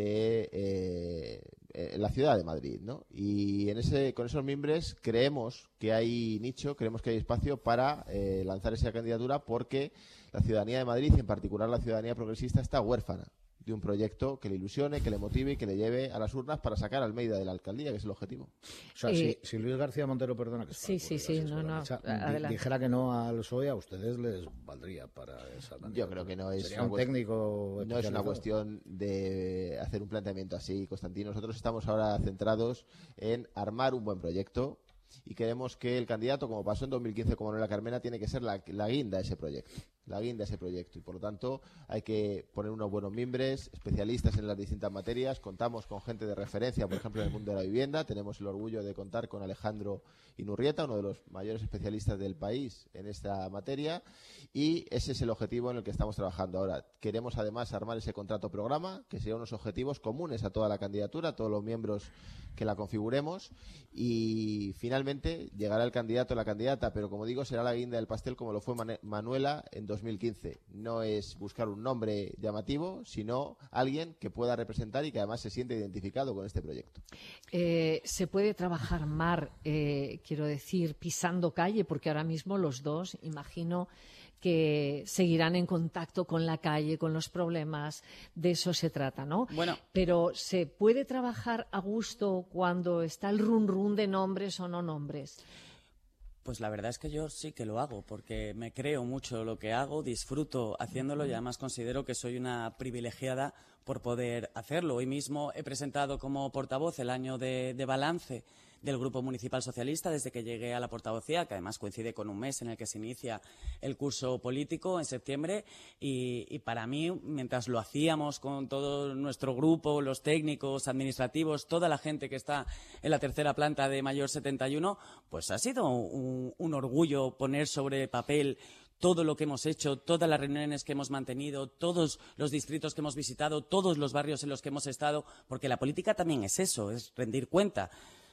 de la ciudad de Madrid, ¿no? Y con esos mimbres creemos que hay nicho, creemos que hay espacio para lanzar esa candidatura, porque la ciudadanía de Madrid, y en particular la ciudadanía progresista, está huérfana de un proyecto que le ilusione, que le motive y que le lleve a las urnas para sacar a Almeida de la alcaldía, que es el objetivo. O sea, si Luis García Montero, perdona que dijera que no al PSOE, a ustedes les valdría para esa candidatura. Yo creo que no es un técnico. No es una cuestión de hacer un planteamiento así, Constantino. Nosotros estamos ahora centrados en armar un buen proyecto y queremos que el candidato, como pasó en 2015 con Manuela Carmena, tiene que ser la guinda de ese proyecto. La guinda de ese proyecto. Y por lo tanto hay que poner unos buenos mimbres, especialistas en las distintas materias. Contamos con gente de referencia, por ejemplo, en el mundo de la vivienda. Tenemos el orgullo de contar con Alejandro Inurrieta, uno de los mayores especialistas del país en esta materia. Y ese es el objetivo en el que estamos trabajando ahora. Queremos además armar ese contrato programa, que sean unos objetivos comunes a toda la candidatura, a todos los miembros que la configuremos. Y finalmente llegará el candidato o la candidata, pero como digo, será la guinda del pastel, como lo fue Manuela en 2015. No es buscar un nombre llamativo, sino alguien que pueda representar y que además se siente identificado con este proyecto. Se puede trabajar, Mar, quiero decir, pisando calle, porque ahora mismo los dos, imagino que seguirán en contacto con la calle, con los problemas, de eso se trata, ¿no? Bueno. Pero ¿se puede trabajar a gusto cuando está el run de nombres o no nombres? Pues la verdad es que yo sí que lo hago, porque me creo mucho lo que hago, disfruto haciéndolo y además considero que soy una privilegiada por poder hacerlo. Hoy mismo he presentado como portavoz el año de balance del Grupo Municipal Socialista desde que llegué a la portavocía, que además coincide con un mes en el que se inicia el curso político en septiembre, y para mí, mientras lo hacíamos con todo nuestro grupo, los técnicos, administrativos, toda la gente que está en la tercera planta de Mayor 71, pues ha sido un orgullo poner sobre papel todo lo que hemos hecho, todas las reuniones que hemos mantenido, todos los distritos que hemos visitado, todos los barrios en los que hemos estado, porque la política también es eso, es rendir cuentas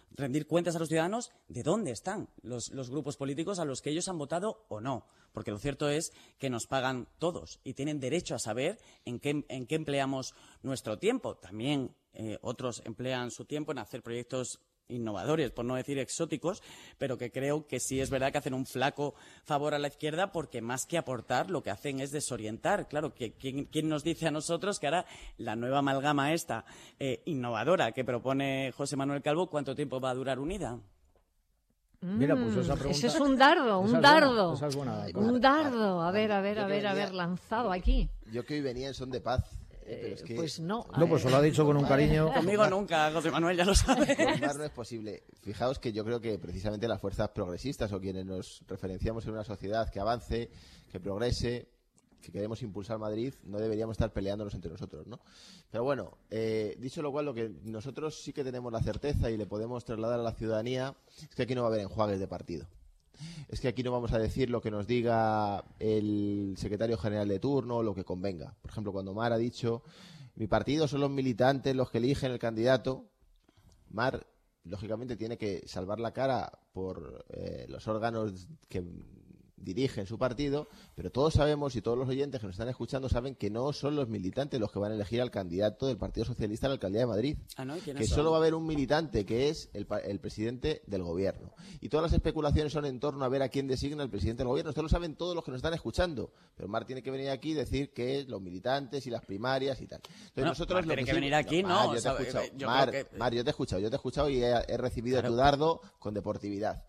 a los ciudadanos de dónde están los grupos políticos a los que ellos han votado o no. Porque lo cierto es que nos pagan todos y tienen derecho a saber en qué empleamos nuestro tiempo. También otros emplean su tiempo en hacer proyectos innovadores, por no decir exóticos, pero que creo que sí es verdad que hacen un flaco favor a la izquierda, porque más que aportar lo que hacen es desorientar. Claro, ¿quién nos dice a nosotros que ahora la nueva amalgama esta innovadora que propone José Manuel Calvo, cuánto tiempo va a durar unida? Mira, pues esa pregunta... Ese es un dardo. Esa es buena. Un dardo. A ver, lanzado aquí. Yo que hoy venía en son de paz. Pero es que... Pues no. No, pues lo ha dicho con un cariño. Conmigo nunca, José Manuel, ya lo sabes. Colmar no es posible. Fijaos que yo creo que precisamente las fuerzas progresistas, o quienes nos referenciamos en una sociedad que avance, que progrese, que queremos impulsar Madrid, no deberíamos estar peleándonos entre nosotros, ¿no? Pero bueno, dicho lo cual, lo que nosotros sí que tenemos la certeza y le podemos trasladar a la ciudadanía es que aquí no va a haber enjuagues de partido. Es que aquí no vamos a decir lo que nos diga el secretario general de turno o lo que convenga. Por ejemplo, cuando Mar ha dicho, mi partido son los militantes los que eligen el candidato, Mar, lógicamente, tiene que salvar la cara por los órganos dirigen su partido, pero todos sabemos y todos los oyentes que nos están escuchando saben que no son los militantes los que van a elegir al candidato del Partido Socialista a la alcaldía de Madrid. Que solo va a haber un militante, que es el presidente del gobierno. Y todas las especulaciones son en torno a ver a quién designa el presidente del gobierno. Esto lo saben todos los que nos están escuchando. Pero Mar tiene que venir aquí y decir que los militantes y las primarias y tal. Entonces nosotros Mar tiene que venir aquí, ¿no? Mar, yo te he escuchado y he recibido tu dardo con deportividad.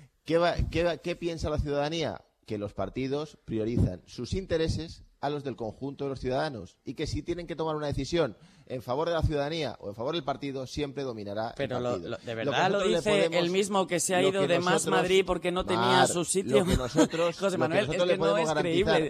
¿Qué piensa la ciudadanía? Que los partidos priorizan sus intereses a los del conjunto de los ciudadanos y que si tienen que tomar una decisión en favor de la ciudadanía o en favor del partido, siempre dominará el partido. ¿De verdad lo dice el mismo que se ha ido de Más Madrid porque no tenía su sitio? José Manuel, es que no es creíble.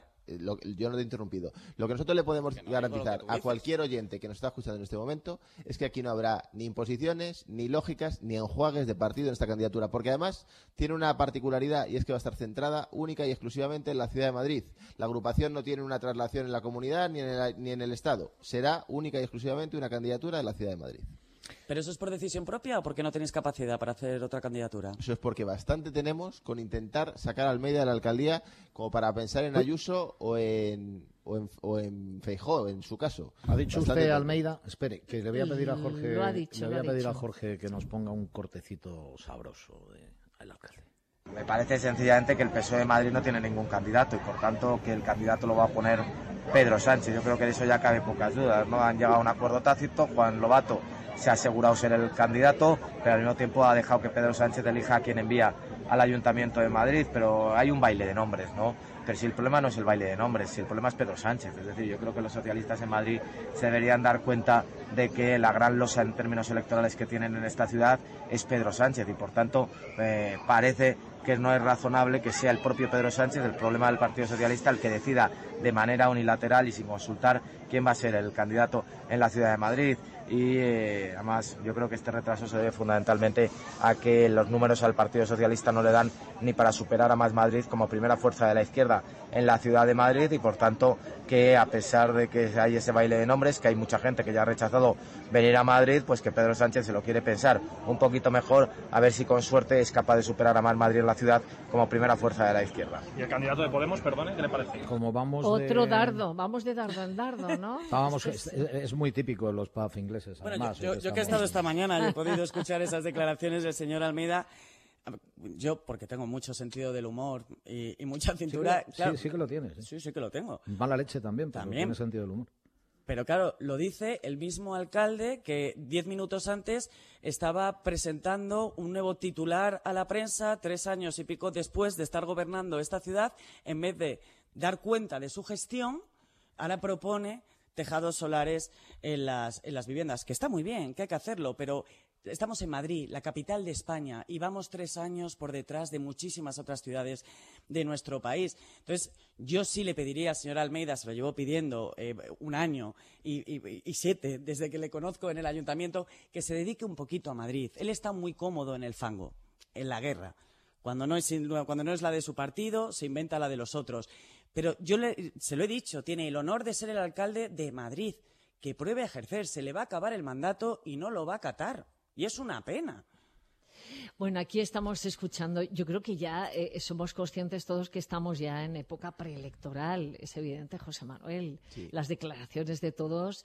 Yo no te he interrumpido. Lo que nosotros le podemos garantizar a cualquier oyente que nos está escuchando en este momento es que aquí no habrá ni imposiciones, ni lógicas, ni enjuagues de partido en esta candidatura, porque además tiene una particularidad y es que va a estar centrada única y exclusivamente en la ciudad de Madrid. La agrupación no tiene una traslación en la comunidad ni en el Estado. Será única y exclusivamente una candidatura de la ciudad de Madrid. ¿Pero eso es por decisión propia o porque no tenéis capacidad para hacer otra candidatura? Eso es porque bastante tenemos con intentar sacar a Almeida de la alcaldía como para pensar en Ayuso o en Feijóo, en su caso. Ha dicho usted Almeida, espere, que le voy a pedir a Jorge, Jorge que nos ponga un cortecito sabroso del alcalde. Me parece sencillamente que el PSOE de Madrid no tiene ningún candidato y por tanto que el candidato lo va a poner Pedro Sánchez. Yo creo que de eso ya cabe pocas dudas, ¿no? Han llegado a un acuerdo tácito, Juan Lobato se ha asegurado ser el candidato, pero al mismo tiempo ha dejado que Pedro Sánchez elija a quien envía al Ayuntamiento de Madrid, pero hay un baile de nombres, ¿no? Pero si el problema no es el baile de nombres, si el problema es Pedro Sánchez, es decir, yo creo que los socialistas en Madrid se deberían dar cuenta de que la gran losa en términos electorales que tienen en esta ciudad es Pedro Sánchez y por tanto parece que no es razonable que sea el propio Pedro Sánchez, el problema del Partido Socialista, el que decida de manera unilateral y sin consultar quién va a ser el candidato en la ciudad de Madrid. Y además yo creo que este retraso se debe fundamentalmente a que los números al Partido Socialista no le dan ni para superar a Más Madrid como primera fuerza de la izquierda en la ciudad de Madrid y por tanto que a pesar de que hay ese baile de nombres, que hay mucha gente que ya ha rechazado venir a Madrid, pues que Pedro Sánchez se lo quiere pensar un poquito mejor a ver si con suerte es capaz de superar a Más Madrid en la ciudad como primera fuerza de la izquierda. ¿Y el candidato de Podemos, perdone, qué le parece? Como vamos vamos de dardo en dardo, ¿no? Es muy típico en los pubs ingleses. Bueno, además, yo que he estado esta mañana y he podido escuchar esas declaraciones del señor Almeida, yo, porque tengo mucho sentido del humor y mucha cintura... Sí que lo tienes. Sí que lo tengo. Mala leche también, pero tiene sentido del humor. Pero claro, lo dice el mismo alcalde que 10 minutos antes estaba presentando un nuevo titular a la prensa 3 años y pico después de estar gobernando esta ciudad. En vez de dar cuenta de su gestión, ahora propone tejados solares en las viviendas, que está muy bien, que hay que hacerlo, pero estamos en Madrid, la capital de España, y vamos 3 años por detrás de muchísimas otras ciudades de nuestro país. Entonces, yo sí le pediría al señor Almeida, se lo llevo pidiendo 1 año y 7 desde que le conozco en el ayuntamiento, que se dedique un poquito a Madrid. Él está muy cómodo en el fango, en la guerra. Cuando no es la de su partido, se inventa la de los otros. Pero yo se lo he dicho, tiene el honor de ser el alcalde de Madrid, que pruebe a ejercer, se le va a acabar el mandato y no lo va a acatar. Y es una pena. Bueno, aquí estamos escuchando, yo creo que ya somos conscientes todos que estamos ya en época preelectoral, es evidente, José Manuel. Sí. Las declaraciones de todos,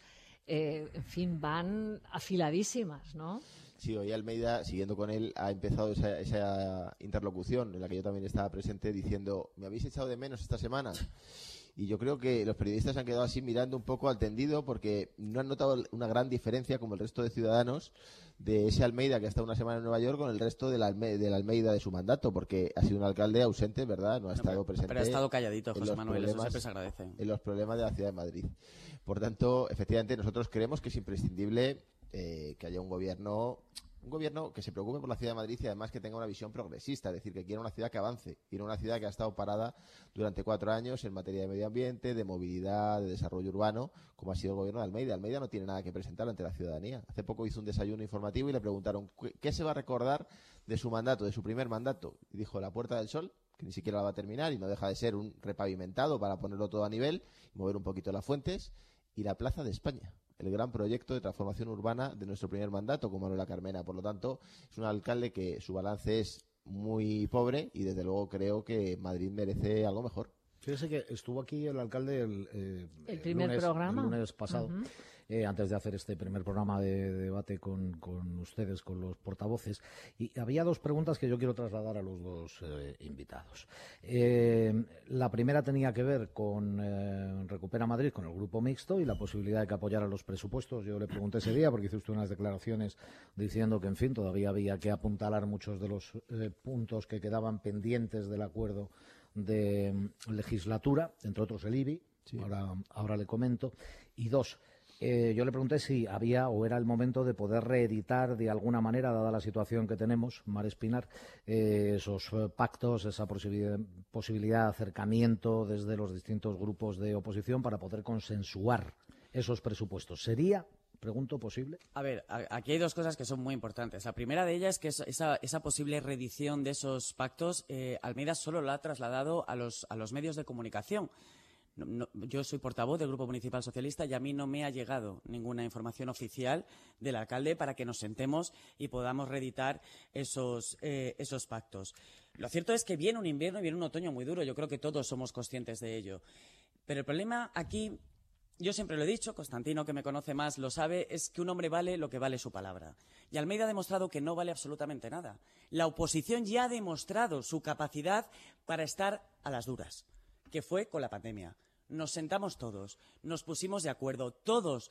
en fin, van afiladísimas, ¿no? Sí, hoy Almeida, siguiendo con él, ha empezado esa interlocución en la que yo también estaba presente diciendo, ¿me habéis echado de menos esta semana? Y yo creo que los periodistas se han quedado así mirando un poco al tendido porque no han notado una gran diferencia, como el resto de ciudadanos, de ese Almeida que ha estado una semana en Nueva York con el resto del Almeida de su mandato, porque ha sido un alcalde ausente, ¿verdad? No ha estado presente. Pero ha estado calladito, José Manuel, eso siempre se agradece. En los problemas de la ciudad de Madrid. Por tanto, efectivamente, nosotros creemos que es imprescindible que haya un gobierno que se preocupe por la ciudad de Madrid y además que tenga una visión progresista, es decir, que quiera una ciudad que avance, quiera una ciudad que ha estado parada durante 4 años en materia de medio ambiente, de movilidad, de desarrollo urbano, como ha sido el gobierno de Almeida. Almeida no tiene nada que presentar ante la ciudadanía. Hace poco hizo un desayuno informativo y le preguntaron ¿qué se va a recordar de su mandato, de su primer mandato? Y dijo la Puerta del Sol, que ni siquiera la va a terminar y no deja de ser un repavimentado para ponerlo todo a nivel y mover un poquito las fuentes, y la Plaza de España, el gran proyecto de transformación urbana de nuestro primer mandato con Manuela Carmena. Por lo tanto, es un alcalde que su balance es muy pobre y desde luego creo que Madrid merece algo mejor. Fíjese que estuvo aquí el alcalde el primer programa. El lunes pasado, antes de hacer este primer programa de debate con ustedes, con los portavoces, y había dos preguntas que yo quiero trasladar a los dos invitados. La primera tenía que ver con Recupera Madrid, con el grupo mixto y la posibilidad de que apoyara los presupuestos. Yo le pregunté ese día porque hizo usted unas declaraciones diciendo que, en fin, todavía había que apuntalar muchos de los puntos que quedaban pendientes del acuerdo de legislatura, entre otros el IBI, sí. Ahora le comento. Y dos, yo le pregunté si había o era el momento de poder reeditar de alguna manera, dada la situación que tenemos, Mar Espinar, esos pactos, esa posibilidad de acercamiento desde los distintos grupos de oposición para poder consensuar esos presupuestos. ¿Sería, pregunto, posible? A ver, aquí hay dos cosas que son muy importantes. La primera de ellas es que esa posible reedición de esos pactos, Almeida solo la ha trasladado a los medios de comunicación. Yo soy portavoz del Grupo Municipal Socialista y a mí no me ha llegado ninguna información oficial del alcalde para que nos sentemos y podamos reeditar esos pactos. Lo cierto es que viene un invierno y viene un otoño muy duro. Yo creo que todos somos conscientes de ello. Pero el problema aquí, yo siempre lo he dicho, Constantino, que me conoce más, lo sabe, es que un hombre vale lo que vale su palabra. Y Almeida ha demostrado que no vale absolutamente nada. La oposición ya ha demostrado su capacidad para estar a las duras, que fue con la pandemia. Nos sentamos todos, nos pusimos de acuerdo, todos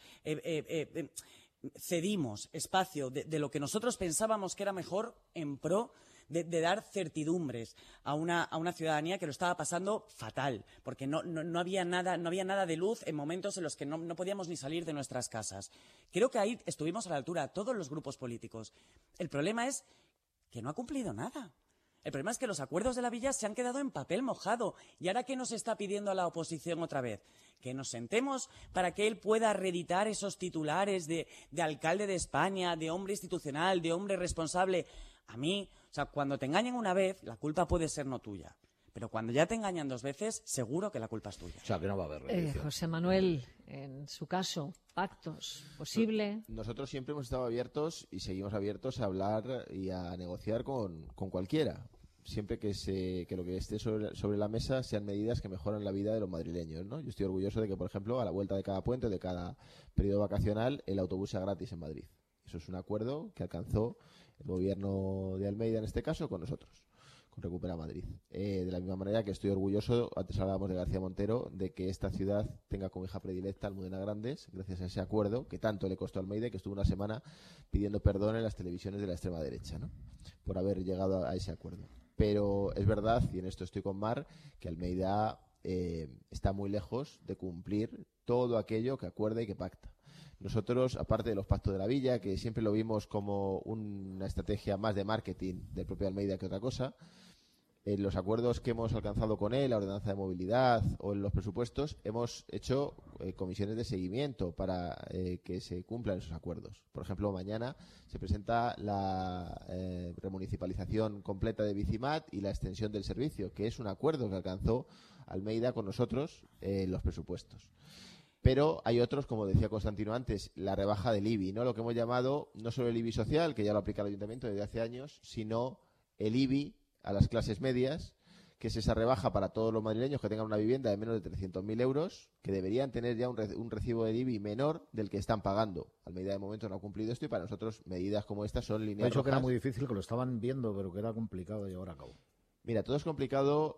cedimos espacio de lo que nosotros pensábamos que era mejor en pro de dar certidumbres a una ciudadanía que lo estaba pasando fatal, porque no había nada de luz en momentos en los que no podíamos ni salir de nuestras casas. Creo que ahí estuvimos a la altura, todos los grupos políticos. El problema es que no ha cumplido nada. El problema es que los acuerdos de la Villa se han quedado en papel mojado. ¿Y ahora qué nos está pidiendo a la oposición otra vez? Que nos sentemos para que él pueda reeditar esos titulares de alcalde de España, de hombre institucional, de hombre responsable. A mí, o sea, cuando te engañan una vez, la culpa puede ser no tuya. Pero cuando ya te engañan dos veces, seguro que la culpa es tuya. O sea, que no va a haber reedición. José Manuel, en su caso, ¿pactos posible? Nosotros siempre hemos estado abiertos y seguimos abiertos a hablar y a negociar con cualquiera. Siempre que lo que esté sobre la mesa sean medidas que mejoran la vida de los madrileños, ¿no? Yo estoy orgulloso de que, por ejemplo, a la vuelta de cada puente, de cada periodo vacacional, el autobús sea gratis en Madrid. Eso es un acuerdo que alcanzó el gobierno de Almeida, en este caso, con nosotros, con Recupera Madrid. De la misma manera que estoy orgulloso, antes hablábamos de García Montero, de que esta ciudad tenga como hija predilecta Almudena Grandes, gracias a ese acuerdo que tanto le costó a Almeida, que estuvo una semana pidiendo perdón en las televisiones de la extrema derecha, ¿no?, por haber llegado a ese acuerdo. Pero es verdad, y en esto estoy con Mar, que Almeida está muy lejos de cumplir todo aquello que acuerda y que pacta. Nosotros, aparte de los pactos de la Villa, que siempre lo vimos como una estrategia más de marketing del propio Almeida que otra cosa, en los acuerdos que hemos alcanzado con él, la ordenanza de movilidad o en los presupuestos, hemos hecho comisiones de seguimiento para que se cumplan esos acuerdos. Por ejemplo, mañana se presenta la remunicipalización completa de Bicimat y la extensión del servicio, que es un acuerdo que alcanzó Almeida con nosotros en los presupuestos. Pero hay otros, como decía Constantino antes, la rebaja del IBI, ¿no? Lo que hemos llamado no solo el IBI social, que ya lo aplica el Ayuntamiento desde hace años, sino el IBI a las clases medias, que es esa rebaja para todos los madrileños que tengan una vivienda de menos de 300.000 euros, que deberían tener ya un recibo de IBI menor del que están pagando. Almeida de momento no ha cumplido esto y para nosotros medidas como estas son líneas rojas. He dicho que era muy difícil, que lo estaban viendo, pero que era complicado de llevar a cabo. Mira, todo es complicado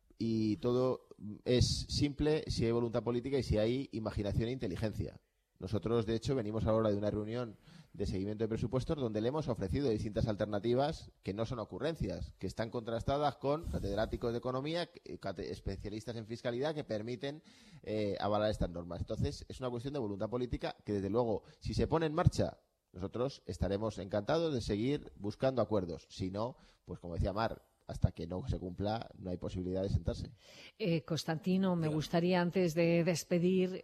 y todo es simple si hay voluntad política y si hay imaginación e inteligencia. Nosotros, de hecho, venimos ahora de una reunión de seguimiento de presupuestos donde le hemos ofrecido distintas alternativas que no son ocurrencias, que están contrastadas con catedráticos de economía, especialistas en fiscalidad que permiten avalar estas normas. Entonces, es una cuestión de voluntad política que, desde luego, si se pone en marcha, nosotros estaremos encantados de seguir buscando acuerdos. Si no, pues como decía Mar, hasta que no se cumpla, no hay posibilidad de sentarse. Constantino, me gustaría, antes de despedir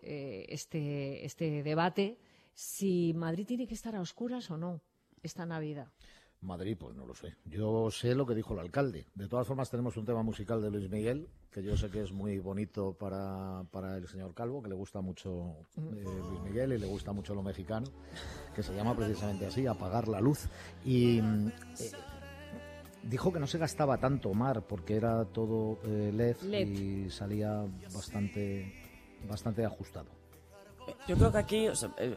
este debate, si Madrid tiene que estar a oscuras o no esta Navidad. Madrid, pues no lo sé. Yo sé lo que dijo el alcalde. De todas formas, tenemos un tema musical de Luis Miguel, que yo sé que es muy bonito para el señor Calvo, que le gusta mucho Luis Miguel y le gusta mucho lo mexicano, que se llama precisamente así, Apagar la Luz. Y Dijo que no se gastaba tanto, Mar, porque era todo LED y salía bastante ajustado. Yo creo que aquí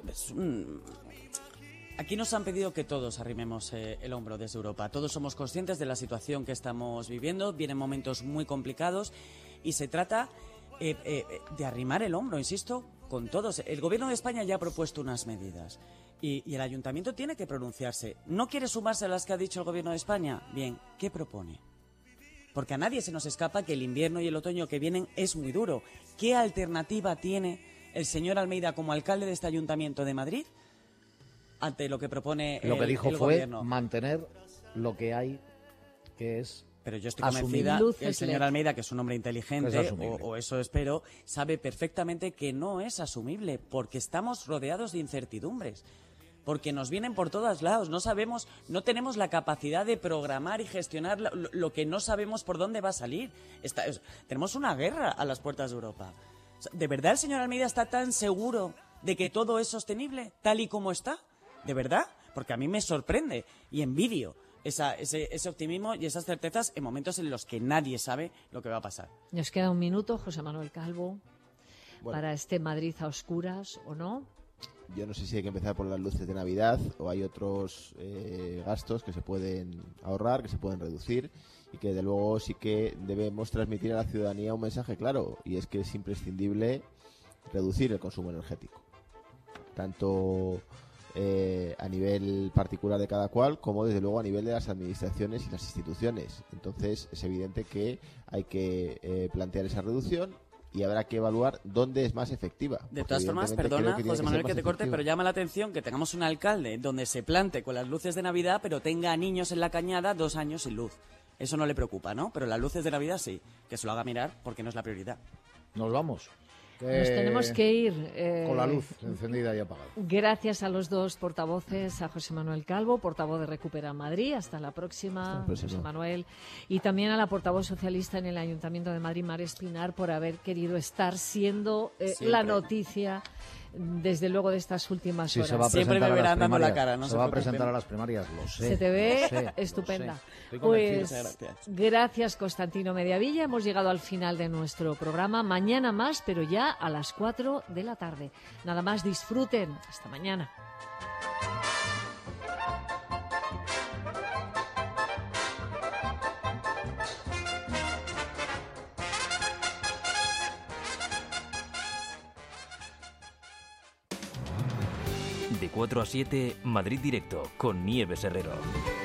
aquí nos han pedido que todos arrimemos el hombro desde Europa. Todos somos conscientes de la situación que estamos viviendo. Vienen momentos muy complicados y se trata de arrimar el hombro, insisto, con todos. El Gobierno de España ya ha propuesto unas medidas y el Ayuntamiento tiene que pronunciarse. ¿No quiere sumarse a las que ha dicho el Gobierno de España? Bien, ¿qué propone? Porque a nadie se nos escapa que el invierno y el otoño que vienen es muy duro. ¿Qué alternativa tiene el señor Almeida como alcalde de este Ayuntamiento de Madrid ante lo que propone lo que dijo el fue Gobierno? Mantener lo que hay, que es... Pero yo estoy convencida que el señor Almeida, que es un hombre inteligente, o eso espero, sabe perfectamente que no es asumible, porque estamos rodeados de incertidumbres, porque nos vienen por todos lados, no sabemos, no tenemos la capacidad de programar y gestionar lo que no sabemos por dónde va a salir. Tenemos una guerra a las puertas de Europa. ¿De verdad el señor Almeida está tan seguro de que todo es sostenible, tal y como está? ¿De verdad? Porque a mí me sorprende y envidio ese optimismo y esas certezas en momentos en los que nadie sabe lo que va a pasar. Nos queda un minuto, José Manuel Calvo, para este Madrid a oscuras, ¿o no? Yo no sé si hay que empezar por las luces de Navidad o hay otros gastos que se pueden ahorrar, que se pueden reducir y que de luego sí que debemos transmitir a la ciudadanía un mensaje claro, y es que es imprescindible reducir el consumo energético, tanto a nivel particular de cada cual como desde luego a nivel de las administraciones y las instituciones. Entonces es evidente que hay que plantear esa reducción y habrá que evaluar dónde es más efectiva. De todas formas, perdona, José Manuel, que te corte, pero llama la atención que tengamos un alcalde donde se plante con las luces de Navidad, pero tenga niños en la cañada 2 años sin luz. Eso no le preocupa, ¿no? Pero las luces de Navidad sí, que se lo haga mirar porque no es la prioridad. Nos vamos. Nos tenemos que ir. Con la luz encendida y apagada. Gracias a los dos portavoces, a José Manuel Calvo, portavoz de Recupera Madrid. Hasta la próxima, José Manuel. Y también a la portavoz socialista en el Ayuntamiento de Madrid, Mar Espinar, por haber querido estar siendo la noticia, desde luego, de estas últimas horas. Se va a Siempre me verán dando la cara, no se va a presentar a las primarias, lo sé. Se te ve estupenda. Pues gracias, Constantino Mediavilla. Hemos llegado al final de nuestro programa. Mañana más, pero ya a las 4 de la tarde. Nada más, disfruten. Hasta mañana. De 4 a 7, Madrid Directo, con Nieves Herrero.